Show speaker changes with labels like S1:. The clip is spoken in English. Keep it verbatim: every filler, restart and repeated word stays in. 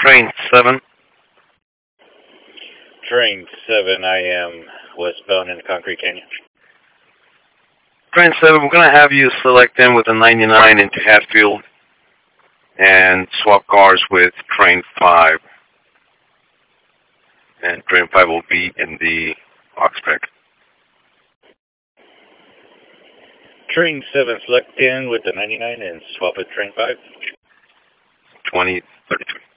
S1: Train seven.
S2: Train seven, I am westbound in Concrete Canyon.
S1: Train seven, we're going to have you select in with a ninety-nine into Hatfield and swap cars with Train five. And Train five will be in the Oxpeck.
S2: Train seven, select in with the ninety-nine and swap with Train five.
S1: twenty thirty-three.